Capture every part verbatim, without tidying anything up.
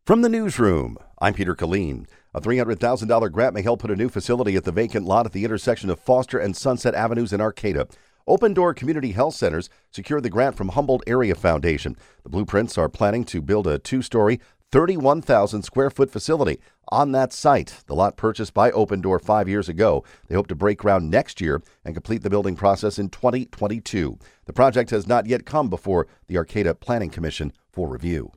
From the newsroom, I'm Peter Killeen. A three hundred thousand dollars grant may help put a new facility at the vacant lot at the intersection of Foster and Sunset Avenues in Arcata. Open Door Community Health Centers secured the grant from Humboldt Area Foundation. The blueprints are planning to build a two-story, thirty-one thousand square foot facility on that site. The lot purchased by Open Door five years ago. They hope to break ground next year and complete the building process in twenty twenty-two. The project has not yet come before the Arcata Planning Commission for review.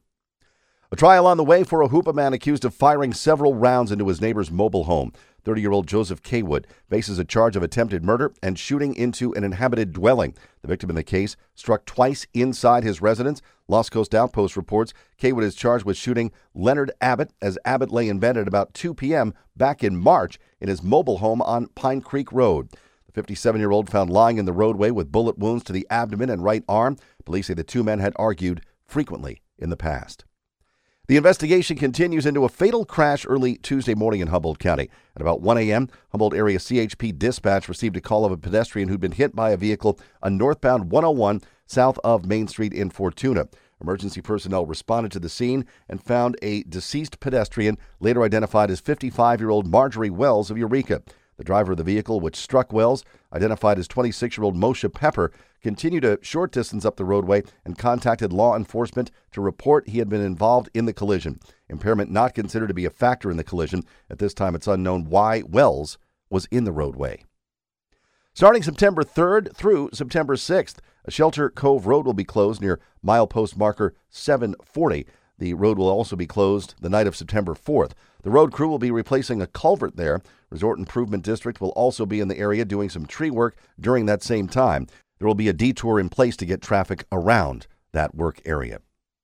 A trial on the way for a Hoopa man accused of firing several rounds into his neighbor's mobile home. thirty-year-old Joseph Kaywood faces a charge of attempted murder and shooting into an inhabited dwelling. The victim in the case struck twice inside his residence. Lost Coast Outpost reports Kaywood is charged with shooting Leonard Abbott as Abbott lay in bed at about two p.m. back in March in his mobile home on Pine Creek Road. The fifty-seven-year-old found lying in the roadway with bullet wounds to the abdomen and right arm. Police say the two men had argued frequently in the past. The investigation continues into a fatal crash early Tuesday morning in Humboldt County. At about one a.m., Humboldt area C H P dispatch received a call of a pedestrian who'd been hit by a vehicle on northbound one oh one south of Main Street in Fortuna. Emergency personnel responded to the scene and found a deceased pedestrian, later identified as fifty-five-year-old Marjorie Wells of Eureka. The driver of the vehicle, which struck Wells, identified as twenty-six-year-old Moshe Pepper, continued a short distance up the roadway and contacted law enforcement to report he had been involved in the collision. Impairment not considered to be a factor in the collision. At this time, it's unknown why Wells was in the roadway. Starting September third through September sixth, a Shelter Cove Road will be closed near milepost marker seven forty. The road will also be closed the night of September fourth. The road crew will be replacing a culvert there. Resort Improvement District will also be in the area doing some tree work during that same time. There will be a detour in place to get traffic around that work area.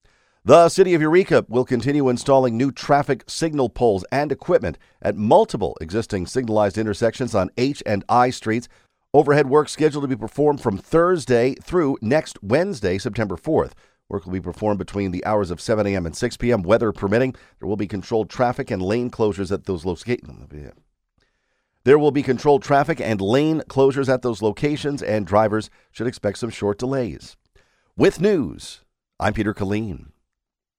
The City of Eureka will continue installing new traffic signal poles and equipment at multiple existing signalized intersections on H and I streets. Overhead work scheduled to be performed from Thursday through next Wednesday, September fourth. Work will be performed between the hours of seven a.m. and six p.m., weather permitting. There will be controlled traffic and lane closures at those locations. There will be controlled traffic and lane closures at those locations, and drivers should expect some short delays. With news, I'm Peter Killeen.